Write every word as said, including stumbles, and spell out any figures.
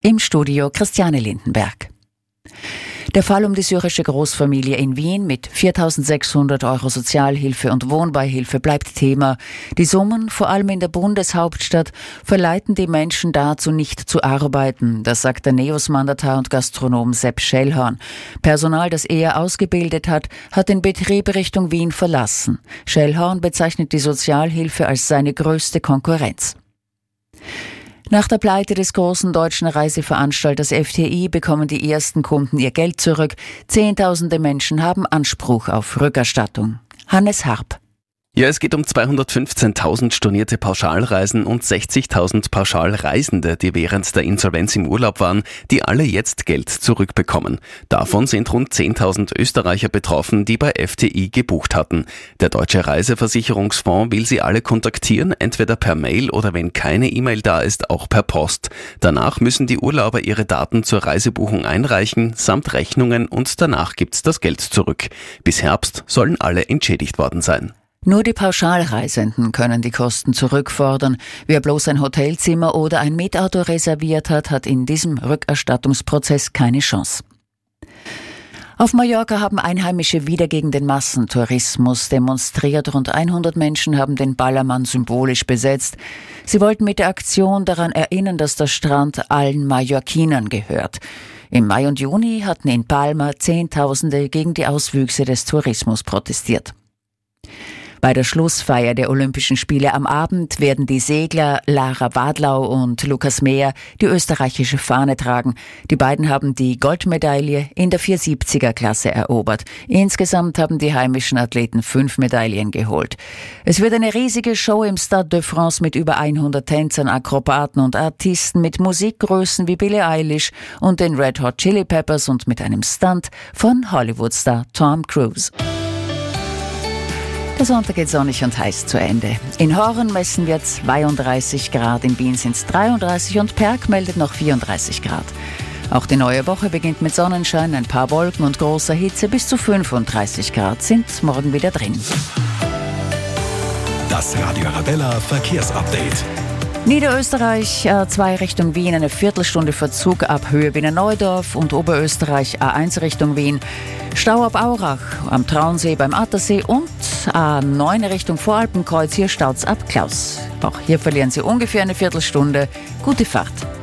Im Studio Christiane Lindenberg. Der Fall um die syrische Großfamilie in Wien mit viertausendsechshundert Euro Sozialhilfe und Wohnbeihilfe bleibt Thema. Die Summen, vor allem in der Bundeshauptstadt, verleiten die Menschen dazu, nicht zu arbeiten. Das sagt der NEOS-Mandatar und Gastronom Sepp Schellhorn. Personal, das er ausgebildet hat, hat den Betrieb Richtung Wien verlassen. Schellhorn bezeichnet die Sozialhilfe als seine größte Konkurrenz. Nach der Pleite des großen deutschen Reiseveranstalters F T I bekommen die ersten Kunden ihr Geld zurück. Zehntausende Menschen haben Anspruch auf Rückerstattung. Hannes Harp. Ja, es geht um zweihundertfünfzehntausend stornierte Pauschalreisen und sechzigtausend Pauschalreisende, die während der Insolvenz im Urlaub waren, die alle jetzt Geld zurückbekommen. Davon sind rund zehntausend Österreicher betroffen, die bei F T I gebucht hatten. Der Deutsche Reiseversicherungsfonds will sie alle kontaktieren, entweder per Mail oder wenn keine E-Mail da ist, auch per Post. Danach müssen die Urlauber ihre Daten zur Reisebuchung einreichen, samt Rechnungen, und danach gibt's das Geld zurück. Bis Herbst sollen alle entschädigt worden sein. Nur die Pauschalreisenden können die Kosten zurückfordern. Wer bloß ein Hotelzimmer oder ein Mietauto reserviert hat, hat in diesem Rückerstattungsprozess keine Chance. Auf Mallorca haben Einheimische wieder gegen den Massentourismus demonstriert. Rund hundert Menschen haben den Ballermann symbolisch besetzt. Sie wollten mit der Aktion daran erinnern, dass der Strand allen Mallorquinern gehört. Im Mai und Juni hatten in Palma Zehntausende gegen die Auswüchse des Tourismus protestiert. Bei der Schlussfeier der Olympischen Spiele am Abend werden die Segler Lara Wadlau und Lukas Mehr die österreichische Fahne tragen. Die beiden haben die Goldmedaille in der vierhundertsiebziger-Klasse erobert. Insgesamt haben die heimischen Athleten fünf Medaillen geholt. Es wird eine riesige Show im Stade de France mit über hundert Tänzern, Akrobaten und Artisten, mit Musikgrößen wie Billie Eilish und den Red Hot Chili Peppers und mit einem Stunt von Hollywood-Star Tom Cruise. Der Sonntag geht sonnig und heiß zu Ende. In Horn messen wir zweiunddreißig Grad, in Wien sind es dreiunddreißig und Perg meldet noch vierunddreißig Grad. Auch die neue Woche beginnt mit Sonnenschein, ein paar Wolken und großer Hitze. Bis zu fünfunddreißig Grad sind morgen wieder drin. Das Radio Arabella Verkehrsupdate. Niederösterreich A zwei Richtung Wien, eine Viertelstunde Verzug ab Höhe Wiener Neudorf, und Oberösterreich A eins Richtung Wien. Stau ab Aurach, am Traunsee beim Attersee, und A neun Richtung Voralpenkreuz, hier staut's ab Klaus. Auch hier verlieren Sie ungefähr eine Viertelstunde. Gute Fahrt.